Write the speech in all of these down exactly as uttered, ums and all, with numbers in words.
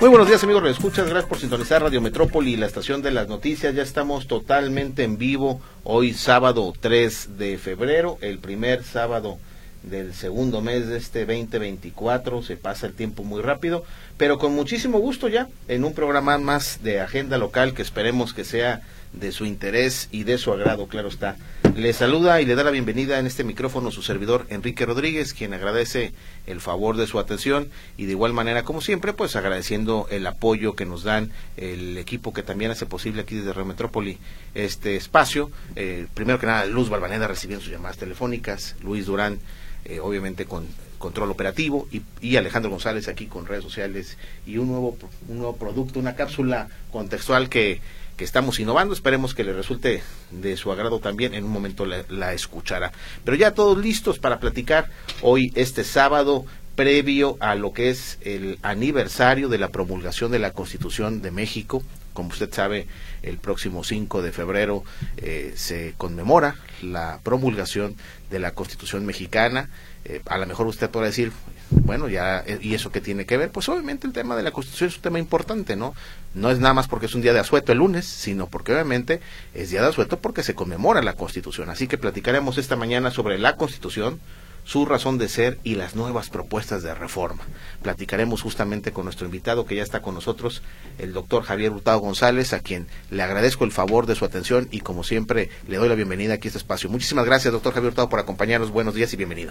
Muy buenos días, amigos redescuchas, gracias por sintonizar Radio Metrópoli, la estación de las noticias. Ya estamos totalmente en vivo, hoy sábado tres de febrero, el primer sábado del segundo mes de este veinte veinticuatro. Se pasa el tiempo muy rápido, pero con muchísimo gusto ya en un programa más de agenda local que esperemos que sea de su interés y de su agrado, claro está. Le saluda y le da la bienvenida en este micrófono su servidor Enrique Rodríguez, quien agradece el favor de su atención y de igual manera, como siempre, pues agradeciendo el apoyo que nos dan el equipo que también hace posible aquí desde Radio Metrópoli este espacio. Eh, primero que nada, Luz Balvaneda recibiendo sus llamadas telefónicas, Luis Durán, eh, obviamente con control operativo, y, y Alejandro González aquí con redes sociales y un nuevo, un nuevo producto, una cápsula contextual que que estamos innovando, esperemos que le resulte de su agrado también, en un momento la, la escuchará. Pero ya todos listos para platicar hoy, este sábado, previo a lo que es el aniversario de la promulgación de la Constitución de México. Como usted sabe, el próximo cinco de febrero eh, se conmemora la promulgación de la Constitución mexicana. Eh, a lo mejor usted podrá decir, bueno, ya, ¿y eso qué tiene que ver? Pues obviamente el tema de la Constitución es un tema importante, ¿no? No es nada más porque es un día de asueto el lunes, sino porque obviamente es día de asueto porque se conmemora la Constitución. Así que platicaremos esta mañana sobre la Constitución, su razón de ser y las nuevas propuestas de reforma. Platicaremos justamente con nuestro invitado que ya está con nosotros, el doctor Javier Hurtado González, a quien le agradezco el favor de su atención y como siempre le doy la bienvenida aquí a este espacio. Muchísimas gracias, doctor Javier Hurtado, por acompañarnos. Buenos días y bienvenido.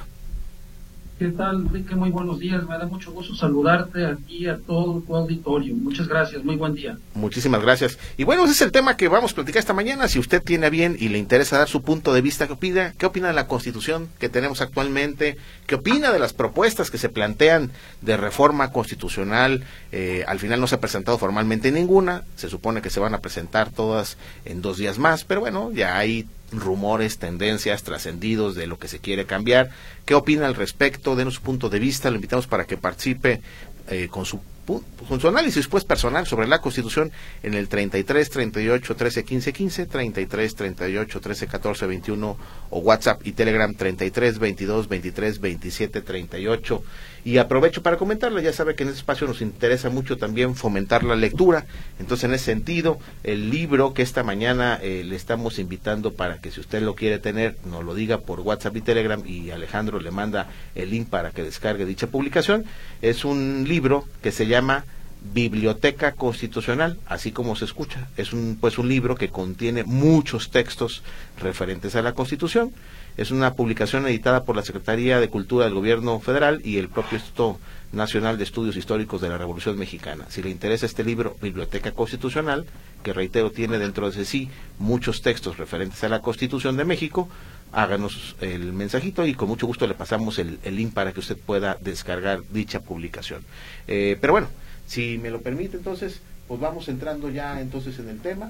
¿Qué tal, Enrique? Muy buenos días. Me da mucho gusto saludarte aquí a todo tu auditorio. Muchas gracias. Muy buen día. Muchísimas gracias. Y bueno, ese es el tema que vamos a platicar esta mañana. Si usted tiene a bien y le interesa dar su punto de vista, ¿qué opina? ¿Qué opina de la Constitución que tenemos actualmente? ¿Qué opina de las propuestas que se plantean de reforma constitucional? Eh, al final no se ha presentado formalmente ninguna. Se supone que se van a presentar todas en dos días más, pero bueno, ya hay rumores, tendencias, trascendidos de lo que se quiere cambiar. ¿Qué opina al respecto? Denos su punto de vista. Lo invitamos para que participe eh, con su con su análisis pues personal sobre la Constitución en el treinta y tres, treinta y ocho, trece, quince, quince, treinta y tres, treinta y ocho, trece, catorce, veintiuno o WhatsApp y Telegram treinta y tres, veintidós, veintitrés, veintisiete, treinta y ocho. Y aprovecho para comentarle, ya sabe que en este espacio nos interesa mucho también fomentar la lectura. Entonces, en ese sentido, el libro que esta mañana eh, le estamos invitando para que si usted lo quiere tener, nos lo diga por WhatsApp y Telegram y Alejandro le manda el link para que descargue dicha publicación. Es un libro que se llama Biblioteca Constitucional, así como se escucha. Es un pues un libro que contiene muchos textos referentes a la Constitución. Es una publicación editada por la Secretaría de Cultura del Gobierno Federal y el propio Instituto Nacional de Estudios Históricos de la Revolución Mexicana. Si le interesa este libro, Biblioteca Constitucional, que reitero tiene dentro de sí muchos textos referentes a la Constitución de México, háganos el mensajito y con mucho gusto le pasamos el, el link para que usted pueda descargar dicha publicación. Eh, pero bueno, si me lo permite, entonces, pues vamos entrando ya entonces en el tema,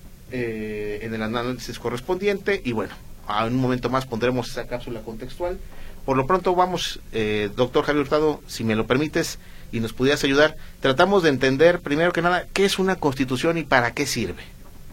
eh, en el análisis correspondiente, y bueno, a un momento más pondremos esa cápsula contextual. Por lo pronto vamos, eh, doctor Javier Hurtado, si me lo permites y nos pudieras ayudar, tratamos de entender primero que nada qué es una Constitución y para qué sirve.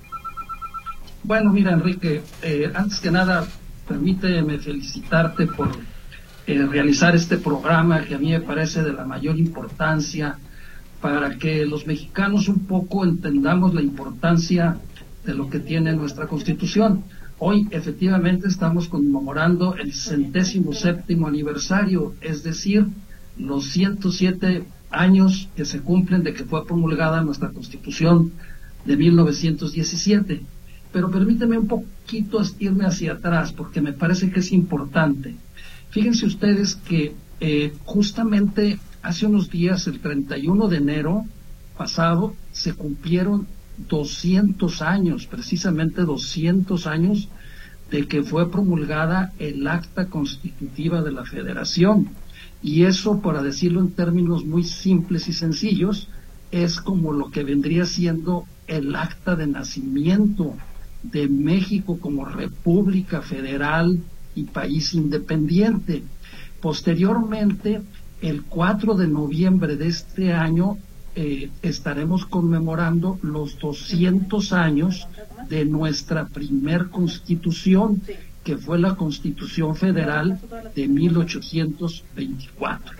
Bueno, mira, Enrique, eh, antes que nada, permíteme felicitarte por eh, realizar este programa que a mí me parece de la mayor importancia para que los mexicanos un poco entendamos la importancia de lo que tiene nuestra Constitución. Hoy efectivamente estamos conmemorando el centésimo séptimo aniversario, es decir, los ciento siete años que se cumplen de que fue promulgada nuestra Constitución de mil novecientos diecisiete. Pero permíteme un poquito irme hacia atrás porque me parece que es importante. Fíjense ustedes que eh, justamente hace unos días, el treinta y uno de enero pasado, se cumplieron doscientos años, precisamente doscientos años de que fue promulgada el Acta Constitutiva de la Federación. Y eso, para decirlo en términos muy simples y sencillos, es como lo que vendría siendo el acta de nacimiento de México como República Federal y país independiente. Posteriormente, el cuatro de noviembre de este año, eh, estaremos conmemorando los doscientos años de nuestra primer Constitución, que fue la Constitución Federal de mil ochocientos veinticuatro.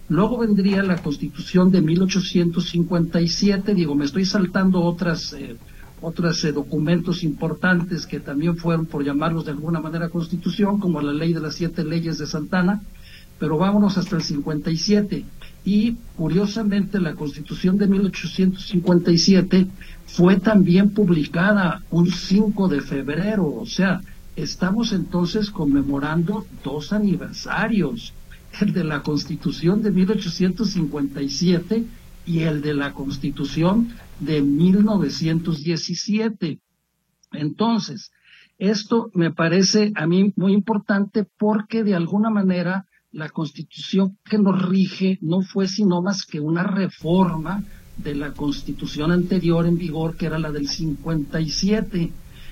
Luego vendría la Constitución de mil ochocientos cincuenta y siete, digo, me estoy saltando otras, eh, otros eh, documentos importantes que también fueron, por llamarlos de alguna manera, Constitución, como la Ley de las Siete Leyes de Santana, pero vámonos hasta el cincuenta y siete. Y, curiosamente, la Constitución de mil ochocientos cincuenta y siete fue también publicada un cinco de febrero, o sea, estamos entonces conmemorando dos aniversarios, el de la Constitución de mil ochocientos cincuenta y siete y el de la Constitución de mil novecientos diecisiete. Entonces, esto me parece a mí muy importante porque de alguna manera la Constitución que nos rige no fue sino más que una reforma de la Constitución anterior en vigor, que era la del cincuenta y siete.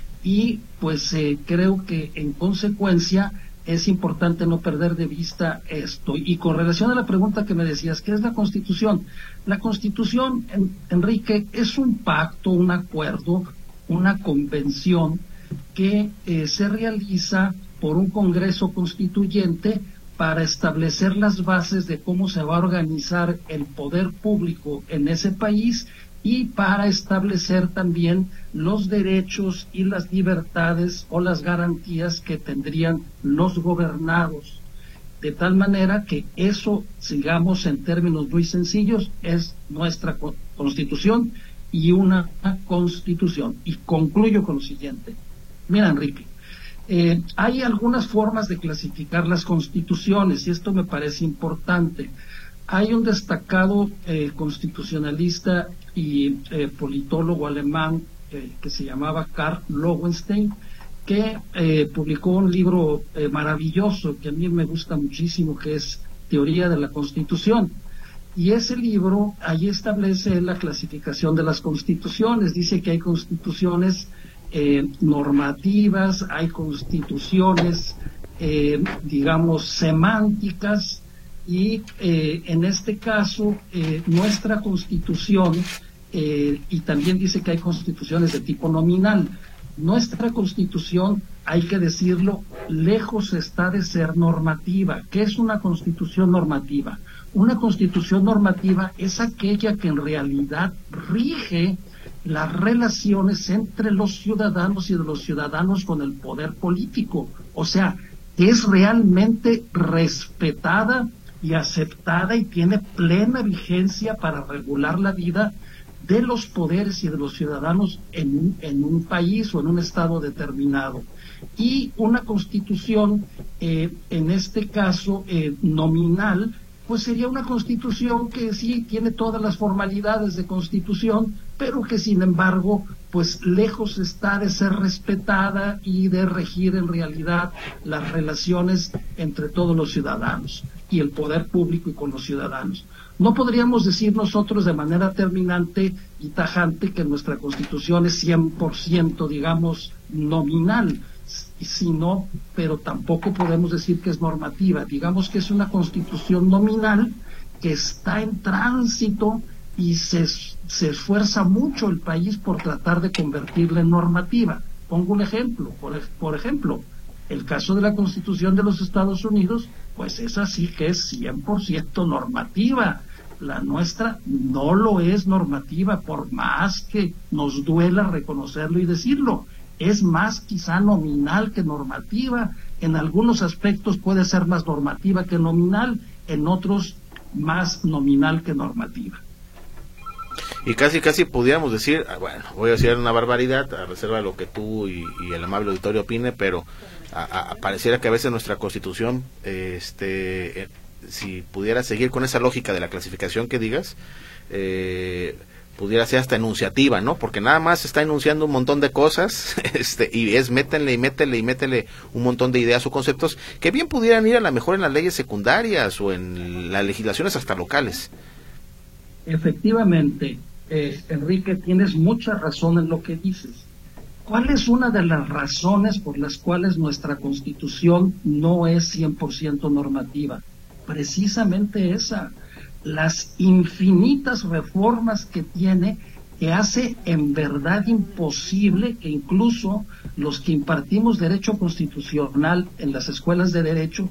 Y pues eh, creo que en consecuencia es importante no perder de vista esto. Y con relación a la pregunta que me decías, ¿qué es la Constitución? La Constitución, en, Enrique, es un pacto, un acuerdo, una convención que eh, se realiza por un Congreso Constituyente para establecer las bases de cómo se va a organizar el poder público en ese país y para establecer también los derechos y las libertades o las garantías que tendrían los gobernados. De tal manera que eso, sigamos en términos muy sencillos, es nuestra Constitución y una Constitución. Y concluyo con lo siguiente. Mira, Enrique, Eh, hay algunas formas de clasificar las constituciones y esto me parece importante. Hay un destacado eh, constitucionalista y eh, politólogo alemán eh, que se llamaba Karl Lowenstein, que eh, publicó un libro eh, maravilloso que a mí me gusta muchísimo, que es Teoría de la Constitución. Y ese libro, ahí establece la clasificación de las constituciones. Dice que hay constituciones Eh, normativas, hay constituciones, eh, digamos, semánticas, y eh, en este caso, eh, nuestra Constitución, eh, y también dice que hay constituciones de tipo nominal. Nuestra Constitución, hay que decirlo, lejos está de ser normativa. ¿Qué es una Constitución normativa? Una Constitución normativa es aquella que en realidad rige las relaciones entre los ciudadanos y de los ciudadanos con el poder político, o sea, es realmente respetada y aceptada y tiene plena vigencia para regular la vida de los poderes y de los ciudadanos en, en un país o en un estado determinado. Y una Constitución, eh, en este caso eh, nominal, pues sería una Constitución que sí tiene todas las formalidades de Constitución, pero que sin embargo, pues lejos está de ser respetada y de regir en realidad las relaciones entre todos los ciudadanos y el poder público y con los ciudadanos. No podríamos decir nosotros de manera terminante y tajante que nuestra Constitución es cien por ciento, digamos, nominal, sino, pero tampoco podemos decir que es normativa. Digamos que es una Constitución nominal que está en tránsito y se, se esfuerza mucho el país por tratar de convertirla en normativa. Pongo un ejemplo, por, por ejemplo, el caso de la Constitución de los Estados Unidos, pues esa sí que es cien por ciento normativa. La nuestra no lo es normativa, por más que nos duela reconocerlo y decirlo. Es más quizá nominal que normativa. En algunos aspectos puede ser más normativa que nominal, en otros más nominal que normativa. Y casi, casi pudiéramos decir, bueno, voy a decir una barbaridad, a reserva de lo que tú y, y el amable auditorio opine, pero a, a, pareciera que a veces nuestra Constitución, este, eh, si pudiera seguir con esa lógica de la clasificación que digas, eh, pudiera ser hasta enunciativa, ¿no? Porque nada más está enunciando un montón de cosas, este, y es métenle y métele y métele un montón de ideas o conceptos que bien pudieran ir a lo mejor en las leyes secundarias o en las legislaciones hasta locales. Efectivamente, eh, Enrique, tienes mucha razón en lo que dices. ¿Cuál es una de las razones por las cuales nuestra Constitución no es cien por ciento normativa? Precisamente esa. Las infinitas reformas que tiene, que hace en verdad imposible que incluso los que impartimos derecho constitucional en las escuelas de derecho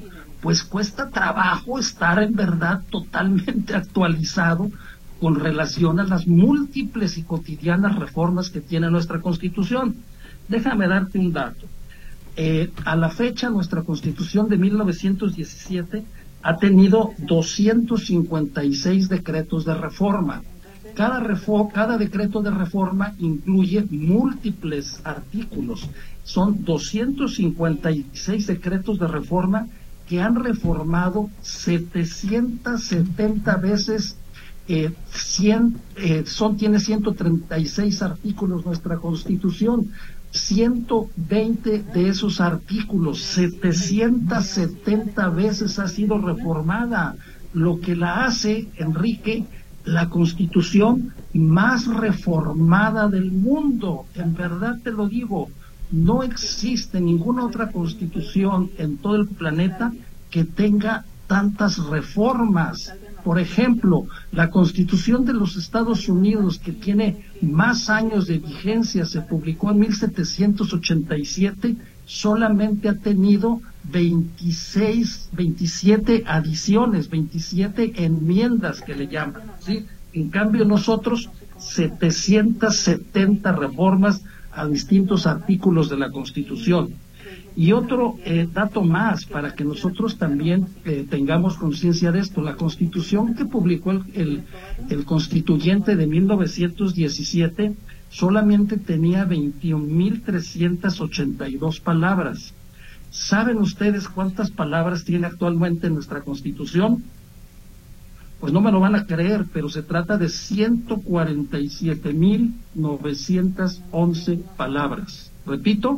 pues cuesta trabajo estar en verdad totalmente actualizado con relación a las múltiples y cotidianas reformas que tiene nuestra Constitución. Déjame darte un dato. Eh, a la fecha, nuestra Constitución de mil novecientos diecisiete ha tenido doscientos cincuenta y seis decretos de reforma. Cada, refo- cada decreto de reforma incluye múltiples artículos. Son doscientos cincuenta y seis decretos de reforma que han reformado setecientas setenta veces, eh, cien, eh, son, tiene ciento treinta y seis artículos nuestra Constitución. ciento veinte de esos artículos, setecientas setenta veces ha sido reformada, lo que la hace, Enrique, la Constitución más reformada del mundo. En verdad te lo digo, no existe ninguna otra Constitución en todo el planeta que tenga tantas reformas. Por ejemplo, la Constitución de los Estados Unidos, que tiene más años de vigencia, se publicó en mil setecientos ochenta y siete, solamente ha tenido veintiséis, veintisiete adiciones, veintisiete enmiendas que le llaman, ¿sí? En cambio nosotros, setecientas setenta reformas a distintos artículos de la Constitución. Y otro eh, dato más, para que nosotros también eh, tengamos conciencia de esto, la Constitución que publicó el, el, el constituyente de mil novecientos diecisiete solamente tenía veintiún mil trescientas ochenta y dos palabras. ¿Saben ustedes cuántas palabras tiene actualmente nuestra Constitución? Pues no me lo van a creer, pero se trata de ciento cuarenta y siete mil novecientas once palabras. Repito,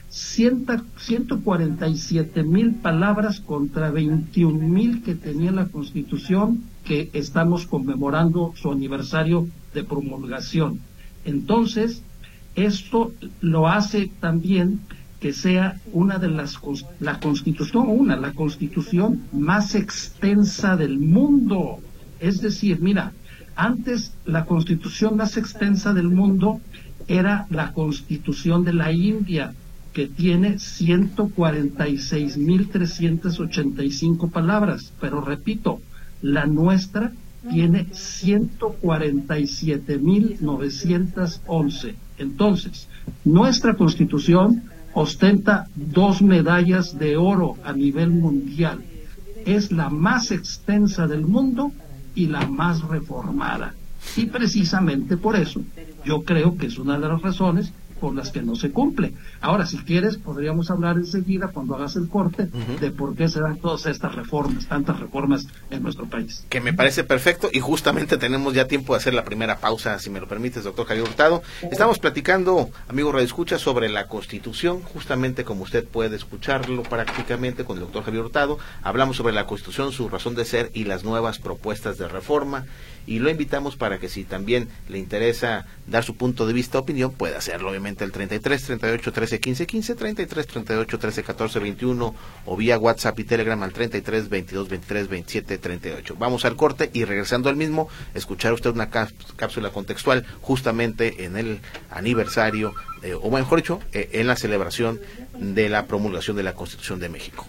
ciento cuarenta y siete mil palabras contra veintiún mil que tenía la Constitución, que estamos conmemorando su aniversario de promulgación. Entonces, esto lo hace también que sea una de las, la Constitución, una, la Constitución más extensa del mundo. Es decir, mira, antes la Constitución más extensa del mundo era la Constitución de la India, que tiene ciento cuarenta y seis mil trescientas ochenta y cinco palabras, pero repito, la nuestra tiene ciento cuarenta y siete mil novecientas once. Entonces, nuestra Constitución ostenta dos medallas de oro a nivel mundial. Es la más extensa del mundo y la más reformada. Y precisamente por eso, yo creo que es una de las razones por las que no se cumple. Ahora, si quieres, podríamos hablar enseguida, cuando hagas el corte, uh-huh, de por qué se dan todas estas reformas, tantas reformas en nuestro país. Que me parece perfecto, y justamente tenemos ya tiempo de hacer la primera pausa, si me lo permites, doctor Javier Hurtado. Estamos platicando, amigo Radio Escucha, sobre la Constitución, justamente como usted puede escucharlo prácticamente con el doctor Javier Hurtado. Hablamos sobre la Constitución, su razón de ser y las nuevas propuestas de reforma, y lo invitamos para que si también le interesa dar su punto de vista, opinión, puede hacerlo, obviamente, el treinta y tres, treinta y ocho, trece, quince, quince, treinta y tres, treinta y ocho, trece, catorce, veintiuno, o vía WhatsApp y Telegram al treinta y tres, veintidós, veintitrés, veintisiete, treinta y ocho. Vamos al corte y regresando al mismo, escuchar usted una cápsula contextual justamente en el aniversario, eh, o mejor dicho, eh, en la celebración de la promulgación de la Constitución de México.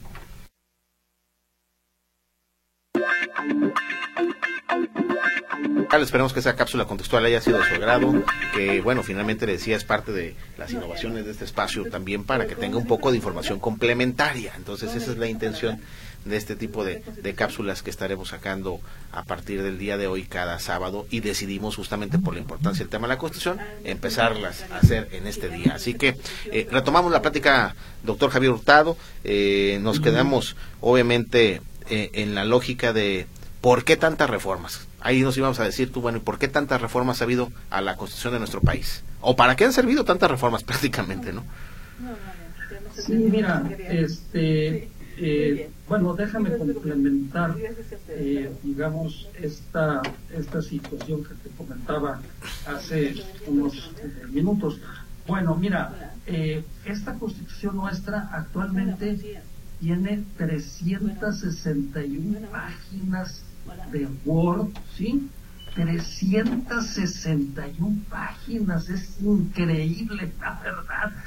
Esperemos que esa cápsula contextual haya sido de su agrado, que bueno, finalmente le decía, es parte de las innovaciones de este espacio también, para que tenga un poco de información complementaria. Entonces esa es la intención de este tipo de, de cápsulas que estaremos sacando a partir del día de hoy cada sábado, y decidimos, justamente por la importancia del tema de la Constitución, empezarlas a hacer en este día. Así que eh, retomamos la plática, doctor Javier Hurtado. Eh, nos quedamos obviamente eh, en la lógica de ¿por qué tantas reformas? Ahí nos íbamos a decir tú, bueno, ¿y por qué tantas reformas ha habido a la Constitución de nuestro país? ¿O para qué han servido tantas reformas prácticamente, no? Sí, mira, este, eh, bueno, déjame complementar, eh, digamos, esta, esta situación que te comentaba hace unos eh, minutos. Bueno, mira, eh, esta Constitución nuestra actualmente tiene trescientas sesenta y una páginas de Word, ¿sí? trescientas sesenta y una páginas, es increíble, la verdad.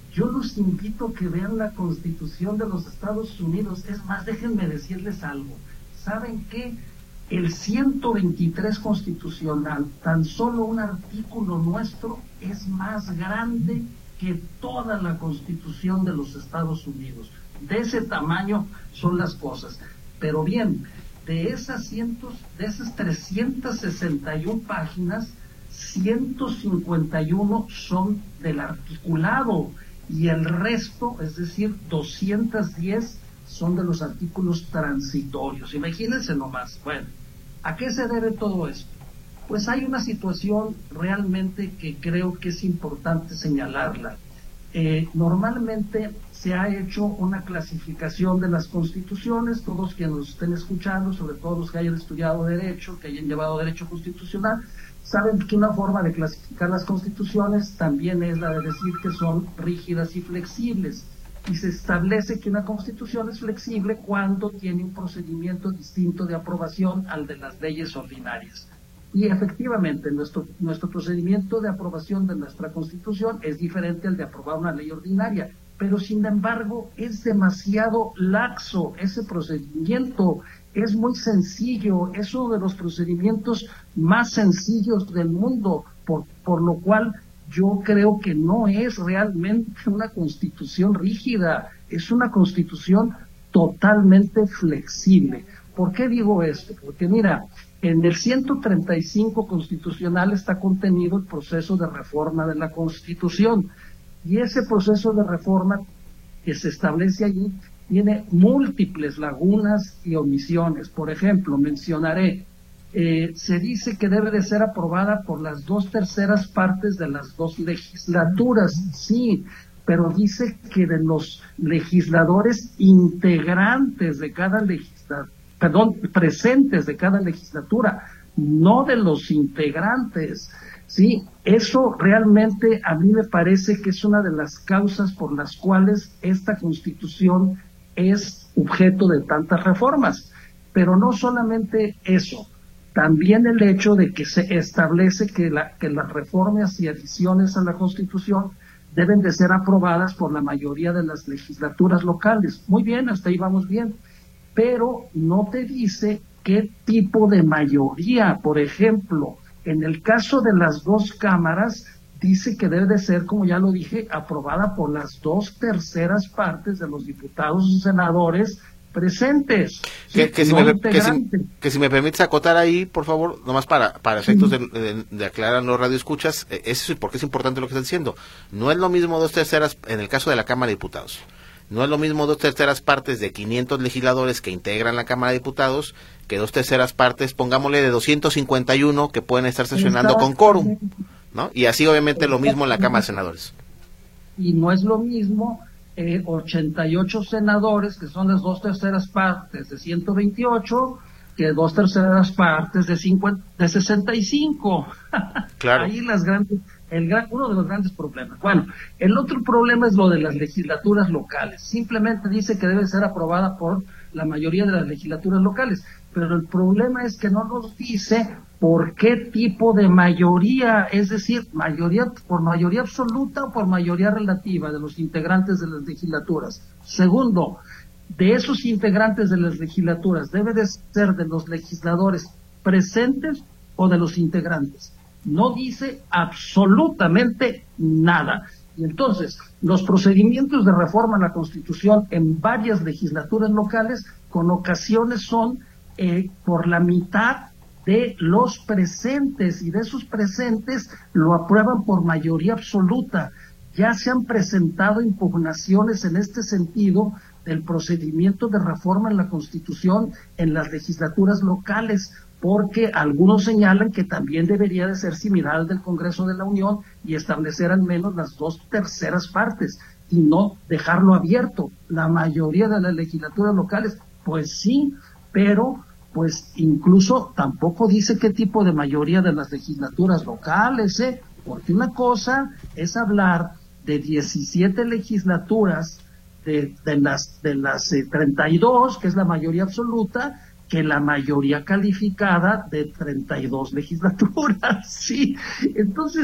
yo los invito a que vean la Constitución de los Estados Unidos. Es más, déjenme decirles algo. ¿Saben qué? El ciento veintitrés constitucional, tan solo un artículo nuestro, es más grande que toda la Constitución de los Estados Unidos. De ese tamaño son las cosas. Pero bien, de esas cientos, de esas trescientas sesenta y una páginas, ciento cincuenta y uno son del articulado y el resto, es decir, doscientos diez son de los artículos transitorios. Imagínense nomás. Bueno, ¿a qué se debe todo esto? Pues hay una situación realmente que creo que es importante señalarla. Eh, normalmente se ha hecho una clasificación de las constituciones. Todos quienes nos estén escuchando, sobre todo los que hayan estudiado Derecho, que hayan llevado Derecho Constitucional, saben que una forma de clasificar las constituciones también es la de decir que son rígidas y flexibles. Y se establece que una constitución es flexible cuando tiene un procedimiento distinto de aprobación al de las leyes ordinarias. Y efectivamente, nuestro, nuestro procedimiento de aprobación de nuestra Constitución es diferente al de aprobar una ley ordinaria, pero sin embargo es demasiado laxo ese procedimiento, es muy sencillo, es uno de los procedimientos más sencillos del mundo, por, por lo cual yo creo que no es realmente una Constitución rígida, es una Constitución totalmente flexible. ¿Por qué digo esto? Porque mira, en el ciento treinta y cinco constitucional está contenido el proceso de reforma de la Constitución, y ese proceso de reforma que se establece allí tiene múltiples lagunas y omisiones. Por ejemplo, mencionaré, eh, se dice que debe de ser aprobada por las dos terceras partes de las dos legislaturas, sí, pero dice que de los legisladores integrantes de cada legislatura, perdón, presentes de cada legislatura, no de los integrantes, ¿sí? Eso realmente a mí me parece que es una de las causas por las cuales esta Constitución es objeto de tantas reformas. Pero no solamente eso, también el hecho de que se establece que, la, que las reformas y adiciones a la Constitución deben de ser aprobadas por la mayoría de las legislaturas locales. Muy bien, hasta ahí vamos bien. Pero no te dice qué tipo de mayoría. Por ejemplo, en el caso de las dos cámaras, dice que debe de ser, como ya lo dije, aprobada por las dos terceras partes de los diputados y senadores presentes. Que, ¿sí? que, si no me, que, si, que si me permites acotar ahí, por favor, nomás para, para efectos sí. de, de, de aclarar los radioescuchas, eh, eso es porque es importante lo que están diciendo. No es lo mismo dos terceras en el caso de la Cámara de Diputados. No es lo mismo dos terceras partes de quinientos legisladores que integran la Cámara de Diputados que dos terceras partes, pongámosle, de doscientos cincuenta y uno que pueden estar sesionando con quórum, ¿no? Y así obviamente lo mismo en la Cámara de Senadores. Y no es lo mismo eh, ochenta y ocho senadores, que son las dos terceras partes de ciento veintiocho, que dos terceras partes de, cincuenta, de sesenta y cinco. Claro. Ahí las grandes... El gran, uno de los grandes problemas. Bueno, el otro problema es lo de las legislaturas locales. Simplemente dice que debe ser aprobada por la mayoría de las legislaturas locales, pero el problema es que no nos dice por qué tipo de mayoría, es decir, mayoría por mayoría absoluta o por mayoría relativa de los integrantes de las legislaturas. Segundo, de esos integrantes de las legislaturas, ¿debe de ser de los legisladores presentes o de los integrantes? No dice absolutamente nada. Y entonces, los procedimientos de reforma a la Constitución en varias legislaturas locales, con ocasiones son eh, por la mitad de los presentes, y de esos presentes lo aprueban por mayoría absoluta. Ya se han presentado impugnaciones en este sentido del procedimiento de reforma en la Constitución en las legislaturas locales, porque algunos señalan que también debería de ser similar al del Congreso de la Unión y establecer al menos las dos terceras partes y no dejarlo abierto. La mayoría de las legislaturas locales, pues sí, pero pues incluso tampoco dice qué tipo de mayoría de las legislaturas locales, ¿eh? Porque una cosa es hablar de diecisiete legislaturas de, de las, de las eh, treinta y dos, que es la mayoría absoluta, que la mayoría calificada de treinta y dos legislaturas, sí. Entonces,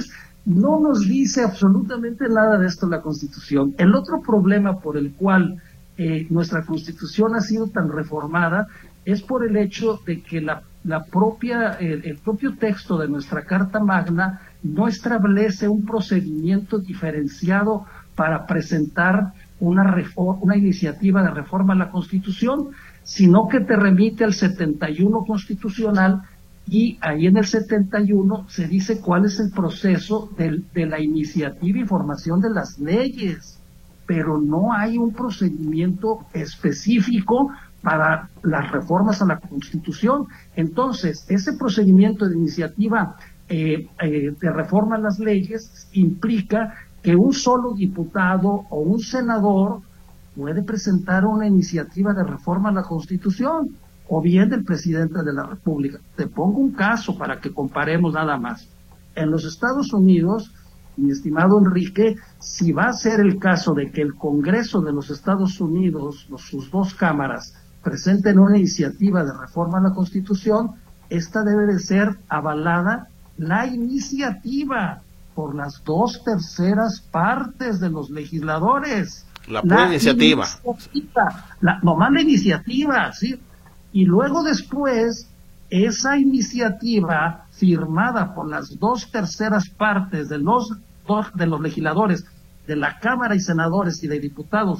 No nos dice absolutamente nada de esto la Constitución. El otro problema por el cual eh, nuestra Constitución ha sido tan reformada es por el hecho de que la, la propia, el, el propio texto de nuestra Carta Magna no establece un procedimiento diferenciado para presentar una, reforma, una iniciativa de reforma a la Constitución, sino que te remite al setenta y uno constitucional, y ahí en el setenta y uno se dice cuál es el proceso de, de la iniciativa y formación de las leyes, pero no hay un procedimiento específico para las reformas a la Constitución. Entonces, ese procedimiento de iniciativa eh, eh, de reforma a las leyes implica que un solo diputado o un senador puede presentar una iniciativa de reforma a la Constitución, o bien del presidente de la República. Te pongo un caso para que comparemos nada más. En los Estados Unidos, mi estimado Enrique, si va a ser el caso de que el Congreso de los Estados Unidos, los, sus dos cámaras, presenten una iniciativa de reforma a la Constitución, esta debe de ser avalada, la iniciativa, por las dos terceras partes de los legisladores. La pura iniciativa. iniciativa la, nomás la iniciativa, ¿sí? Y luego después, esa iniciativa firmada por las dos terceras partes de los, dos, de los legisladores de la Cámara y senadores y de diputados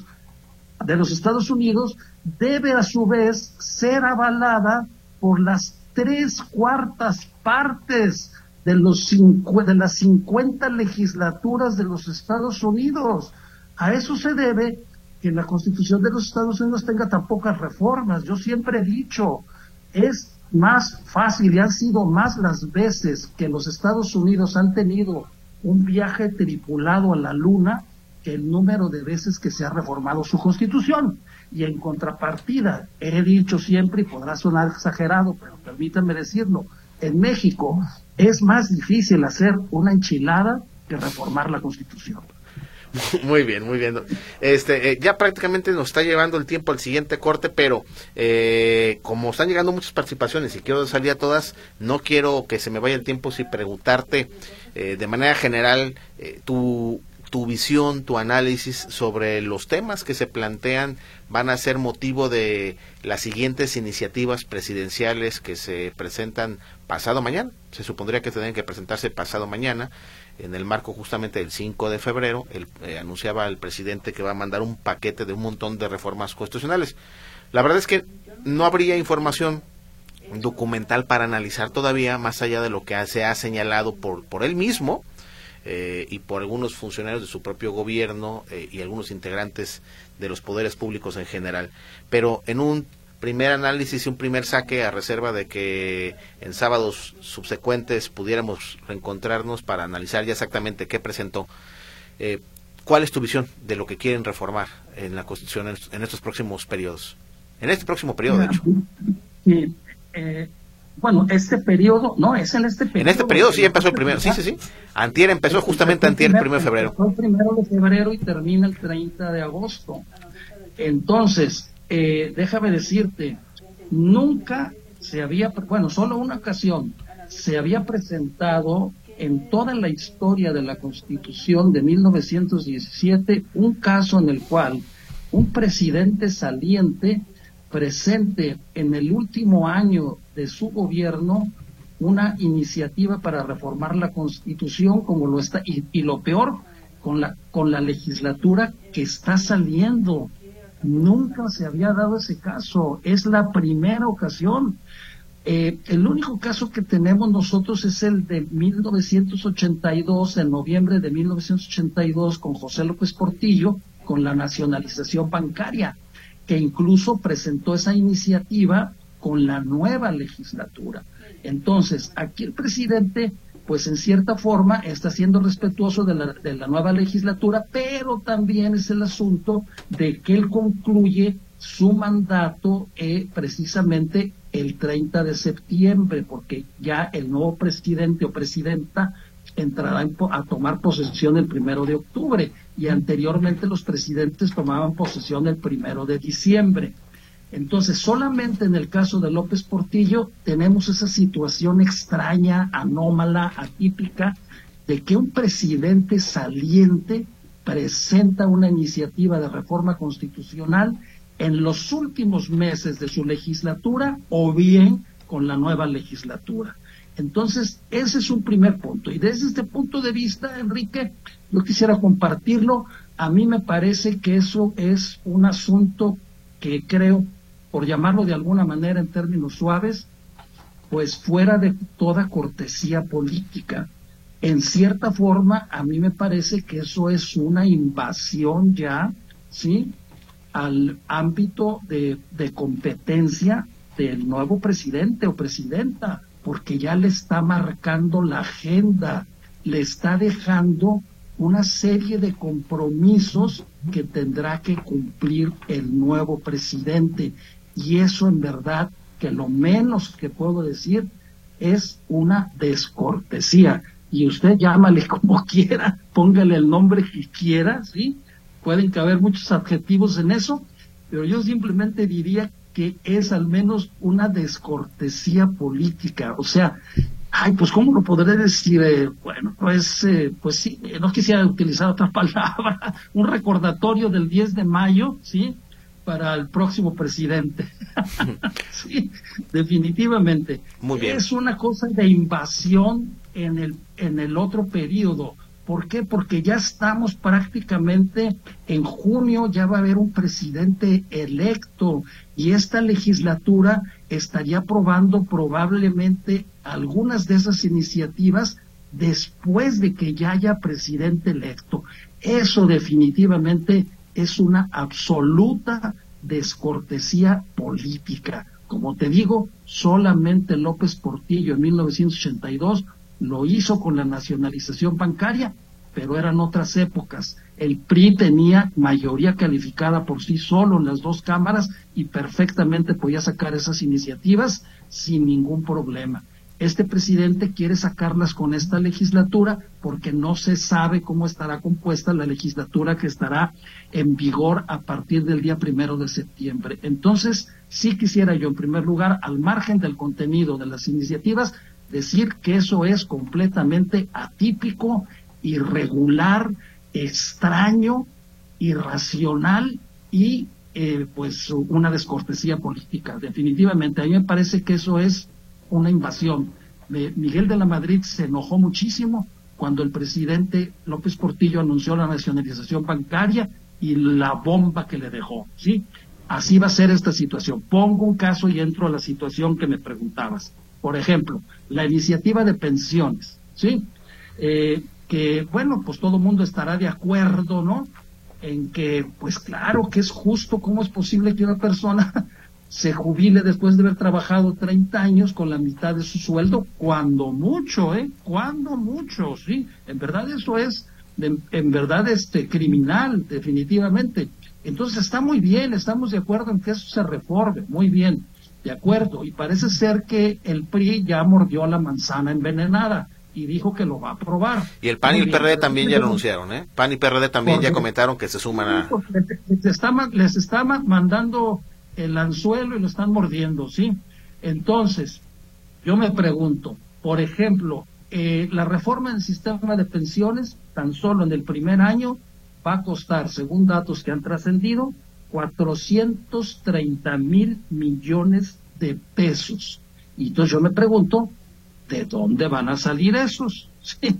de los Estados Unidos debe a su vez ser avalada por las tres cuartas partes de, los cincu de las cincuenta legislaturas de los Estados Unidos. A eso se debe que la Constitución de los Estados Unidos tenga tan pocas reformas. Yo siempre he dicho, es más fácil y han sido más las veces que los Estados Unidos han tenido un viaje tripulado a la Luna que el número de veces que se ha reformado su Constitución. Y en contrapartida, he dicho siempre, y podrá sonar exagerado, pero permítanme decirlo, en México es más difícil hacer una enchilada que reformar la Constitución. Muy bien, muy bien. Este, eh, ya prácticamente nos está llevando el tiempo al siguiente corte, pero eh, como están llegando muchas participaciones y quiero salir a todas, no quiero que se me vaya el tiempo sin preguntarte eh, de manera general eh, tu, tu visión, tu análisis sobre los temas que se plantean van a ser motivo de las siguientes iniciativas presidenciales que se presentan pasado mañana. Se supondría que tendrían que presentarse pasado mañana. En el marco justamente del cinco de febrero, el, eh, anunciaba el presidente que va a mandar un paquete de un montón de reformas constitucionales. La verdad es que no habría información documental para analizar todavía, más allá de lo que se ha señalado por, por él mismo eh, y por algunos funcionarios de su propio gobierno eh, y algunos integrantes de los poderes públicos en general. Pero en un primer análisis y un primer saque, a reserva de que en sábados subsecuentes pudiéramos reencontrarnos para analizar ya exactamente qué presentó. Eh, ¿Cuál es tu visión de lo que quieren reformar en la Constitución en, en estos próximos periodos? En este próximo periodo, de hecho. Sí, eh, bueno, este periodo, no, es en este periodo. En este periodo sí empezó el primero, sí, sí, sí. Antier empezó justamente antier, el primero de febrero. Empezó el primero de febrero y termina el treinta de agosto. Entonces, Eh, déjame decirte, nunca se había, bueno, solo una ocasión se había presentado en toda la historia de la Constitución de mil novecientos diecisiete un caso en el cual un presidente saliente presente en el último año de su gobierno una iniciativa para reformar la Constitución como lo está, y, y lo peor, con la, con la legislatura que está saliendo. Nunca se había dado ese caso, es la primera ocasión. Eh, el único caso que tenemos nosotros es el de mil novecientos ochenta y dos, en noviembre de mil novecientos ochenta y dos, con José López Portillo, con la nacionalización bancaria, que incluso presentó esa iniciativa con la nueva legislatura. Entonces, aquí el presidente, pues en cierta forma, está siendo respetuoso de la, de la nueva legislatura, pero también es el asunto de que él concluye su mandato eh, precisamente el treinta de septiembre, porque ya el nuevo presidente o presidenta entrará en, a tomar posesión el primero de octubre, y anteriormente los presidentes tomaban posesión el primero de diciembre. Entonces, solamente en el caso de López Portillo tenemos esa situación extraña, anómala, atípica, de que un presidente saliente presenta una iniciativa de reforma constitucional en los últimos meses de su legislatura o bien con la nueva legislatura. Entonces, ese es un primer punto. Y desde este punto de vista, Enrique, yo quisiera compartirlo. A mí me parece que eso es un asunto que creo, por llamarlo de alguna manera en términos suaves, pues fuera de toda cortesía política. En cierta forma, a mí me parece que eso es una invasión ya, ¿sí?, al ámbito de, de competencia del nuevo presidente o presidenta, porque ya le está marcando la agenda, le está dejando una serie de compromisos que tendrá que cumplir el nuevo presidente. Y eso en verdad que lo menos que puedo decir es una descortesía. Y usted llámale como quiera, póngale el nombre que quiera, ¿sí? Pueden caber muchos adjetivos en eso, pero yo simplemente diría que es al menos una descortesía política. O sea, ay, pues ¿cómo lo podré decir? Eh, bueno, pues, eh, pues sí, no quisiera utilizar otra palabra, un recordatorio del diez de mayo, ¿sí?, para el próximo presidente. Sí, definitivamente. Muy bien. Es una cosa de invasión en el, en el otro periodo. ¿Por qué? Porque ya estamos prácticamente en junio, ya va a haber un presidente electo y esta legislatura estaría aprobando probablemente algunas de esas iniciativas después de que ya haya presidente electo. Eso definitivamente es una absoluta descortesía política. Como te digo, solamente López Portillo en mil novecientos ochenta y dos lo hizo con la nacionalización bancaria, pero eran otras épocas. El P R I tenía mayoría calificada por sí solo en las dos cámaras y perfectamente podía sacar esas iniciativas sin ningún problema. Este presidente quiere sacarlas con esta legislatura porque no se sabe cómo estará compuesta la legislatura que estará en vigor a partir del día primero de septiembre. Entonces, sí quisiera yo, en primer lugar, al margen del contenido de las iniciativas, decir que eso es completamente atípico, irregular, extraño, irracional y eh, pues una descortesía política. Definitivamente, a mí me parece que eso es una invasión. Eh, Miguel de la Madrid se enojó muchísimo cuando el presidente López Portillo anunció la nacionalización bancaria y la bomba que le dejó, ¿sí? Así va a ser esta situación. Pongo un caso y entro a la situación que me preguntabas. Por ejemplo, la iniciativa de pensiones, ¿sí? Eh, que, bueno, pues todo el mundo estará de acuerdo, ¿no?, en que, pues claro que es justo. ¿Cómo es posible que una persona se jubile después de haber trabajado treinta años con la mitad de su sueldo? Cuando mucho, ¿eh? Cuando mucho, sí. En verdad eso es, de, en verdad, este criminal, definitivamente. Entonces está muy bien, estamos de acuerdo en que eso se reforme, muy bien, de acuerdo. Y parece ser que el P R I ya mordió la manzana envenenada y dijo que lo va a aprobar. Y el P A N y el P R D también ya lo anunciaron, ¿eh? P A N y P R D también ya comentaron que se suman a... Les está, les está mandando el anzuelo y lo están mordiendo, ¿sí? Entonces, yo me pregunto, por ejemplo, eh, la reforma del sistema de pensiones, tan solo en el primer año, va a costar, según datos que han trascendido, cuatrocientos treinta mil millones de pesos. Y entonces yo me pregunto, ¿de dónde van a salir esos? ¿Sí?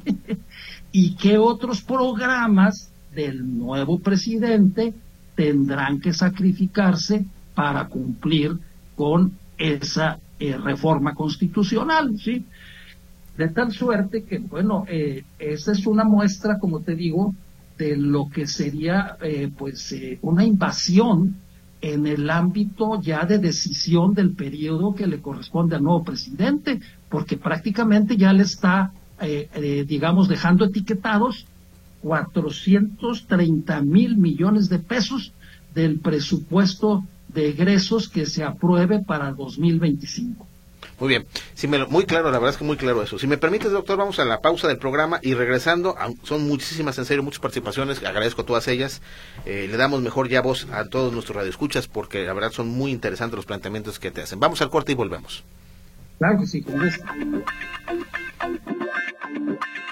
¿Y qué otros programas del nuevo presidente tendrán que sacrificarse para cumplir con esa eh, reforma constitucional, ¿sí? De tal suerte que, bueno, eh, esa es una muestra, como te digo, de lo que sería, eh, pues, eh, una invasión en el ámbito ya de decisión del periodo que le corresponde al nuevo presidente, porque prácticamente ya le está, eh, eh, digamos, dejando etiquetados cuatrocientos treinta mil millones de pesos del presupuesto de egresos que se apruebe para dos mil veinticinco. Muy bien, si me lo, muy claro, la verdad es que muy claro eso. Si me permites, doctor, vamos a la pausa del programa y regresando, son muchísimas, en serio, muchas participaciones, agradezco a todas ellas, eh, le damos mejor ya voz a todos nuestros radioescuchas porque la verdad son muy interesantes los planteamientos que te hacen. Vamos al corte y volvemos. Claro que sí, con gusto.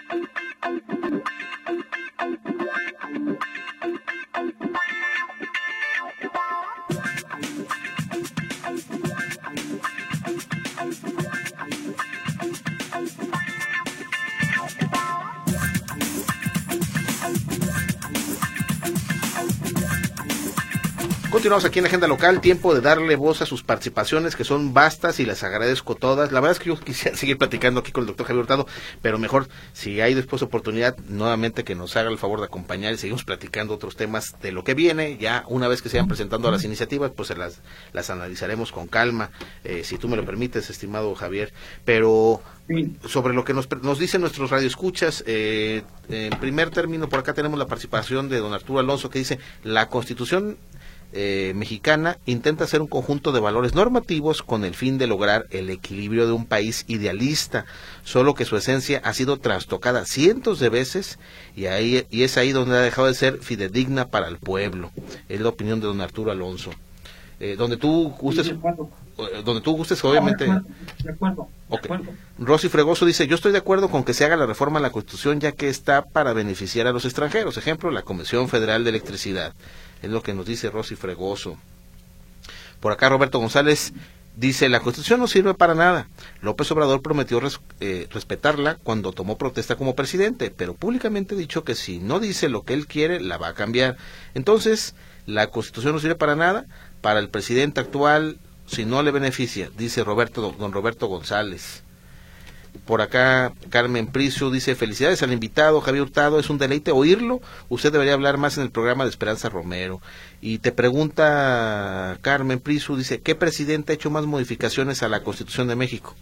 Continuamos aquí en la agenda local, tiempo de darle voz a sus participaciones que son vastas y les agradezco todas. La verdad es que yo quisiera seguir platicando aquí con el doctor Javier Hurtado, pero mejor si hay después oportunidad nuevamente que nos haga el favor de acompañar y seguimos platicando otros temas de lo que viene. Ya una vez que se vayan presentando las iniciativas, pues se las, las analizaremos con calma, eh, si tú me lo permites, estimado Javier. Pero sobre lo que nos, nos dicen nuestros radioescuchas, eh, en primer término por acá tenemos la participación de don Arturo Alonso que dice: la Constitución Eh, mexicana intenta hacer un conjunto de valores normativos con el fin de lograr el equilibrio de un país idealista, solo que su esencia ha sido trastocada cientos de veces y ahí y es ahí donde ha dejado de ser fidedigna para el pueblo. Es la opinión de don Arturo Alonso. Eh, donde tú gustes, sí, donde tú gustes, obviamente. No, de acuerdo. De okay. acuerdo. Rosy Fregoso dice: yo estoy de acuerdo con que se haga la reforma a la Constitución, ya que está para beneficiar a los extranjeros. Ejemplo, la Comisión Federal de Electricidad. Es lo que nos dice Rosy Fregoso. Por acá Roberto González dice: la Constitución no sirve para nada. López Obrador prometió res, eh, respetarla cuando tomó protesta como presidente, pero públicamente ha dicho que si no dice lo que él quiere, la va a cambiar. Entonces, la Constitución no sirve para nada. Para el presidente actual, si no le beneficia, dice Roberto, don Roberto González. Por acá Carmen Pricio dice: felicidades al invitado Javier Hurtado, es un deleite oírlo, usted debería hablar más en el programa de Esperanza Romero. Y te pregunta Carmen Pricio, dice: ¿qué presidente ha hecho más modificaciones a la Constitución de México?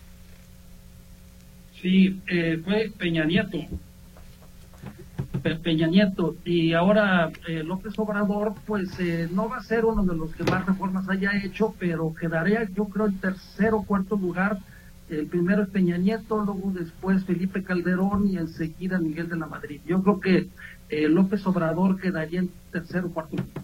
Sí, eh, fue Peña Nieto. Pe Peña Nieto, y ahora eh, López Obrador, pues eh, no va a ser uno de los que más reformas haya hecho, pero quedaría, yo creo, en tercer o cuarto lugar. El primero es Peña Nieto, luego después Felipe Calderón y enseguida Miguel de la Madrid. Yo creo que eh, López Obrador quedaría en tercer o cuarto lugar.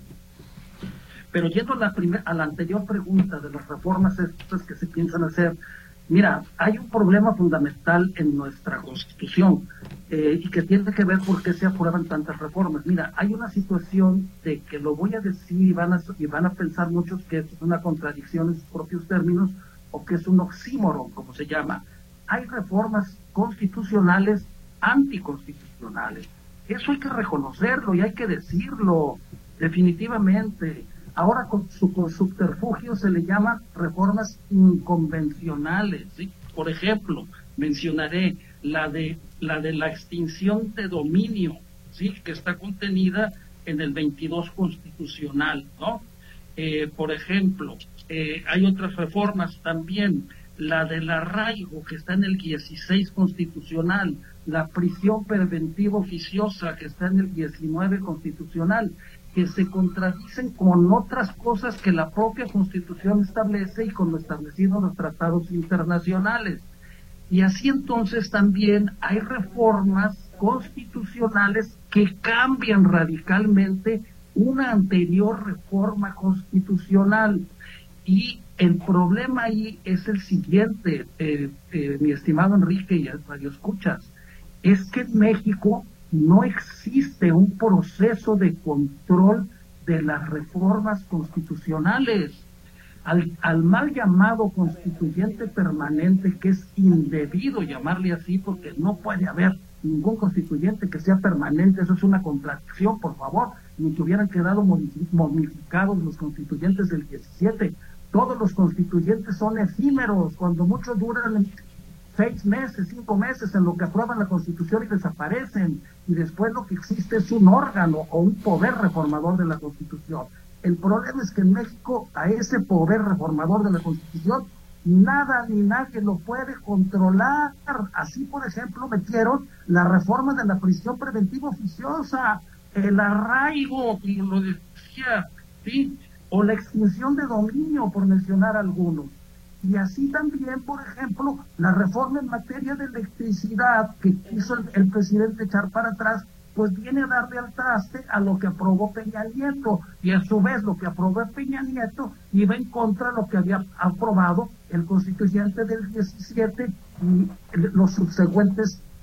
Pero yendo a la, primer, a la anterior pregunta de las reformas estas que se piensan hacer, mira, hay un problema fundamental en nuestra Constitución eh, y que tiene que ver por qué se aprueban tantas reformas. Mira, hay una situación de que lo voy a decir y van a, y van a pensar muchos que es una contradicción en sus propios términos, o que es un oxímoron, como se llama. Hay reformas constitucionales anticonstitucionales. Eso hay que reconocerlo y hay que decirlo, definitivamente. Ahora con su con subterfugio se le llama reformas inconvencionales, ¿sí? Por ejemplo, mencionaré la de la de la extinción de dominio, ¿sí? Que está contenida en el veintidós constitucional, ¿no? Eh, por ejemplo, eh, hay otras reformas también, la del arraigo que está en el dieciséis constitucional, la prisión preventiva oficiosa que está en el diecinueve constitucional, que se contradicen con otras cosas que la propia Constitución establece y con lo establecido en los tratados internacionales. Y así entonces también hay reformas constitucionales que cambian radicalmente una anterior reforma constitucional. Y el problema ahí es el siguiente, eh, eh, mi estimado Enrique y radioescuchas, es que en México no existe un proceso de control de las reformas constitucionales. Al, al mal llamado constituyente permanente, que es indebido llamarle así porque no puede haber ningún constituyente que sea permanente, eso es una contradicción, por favor, ni que hubieran quedado modificados los constituyentes del diecisiete. Todos los constituyentes son efímeros, cuando muchos duran seis meses, cinco meses en lo que aprueban la Constitución y desaparecen, y después lo que existe es un órgano o un poder reformador de la Constitución. El problema es que en México a ese poder reformador de la Constitución nada ni nadie lo puede controlar. Así, por ejemplo, metieron la reforma de la prisión preventiva oficiosa, el arraigo, y lo decía, ¿sí? O la extinción de dominio, por mencionar algunos. Y así también, por ejemplo, la reforma en materia de electricidad que quiso el, el presidente echar para atrás, pues viene a darle al traste a lo que aprobó Peña Nieto, y a su vez lo que aprobó Peña Nieto iba en contra de lo que había aprobado el constituyente del diecisiete y los subsecuentes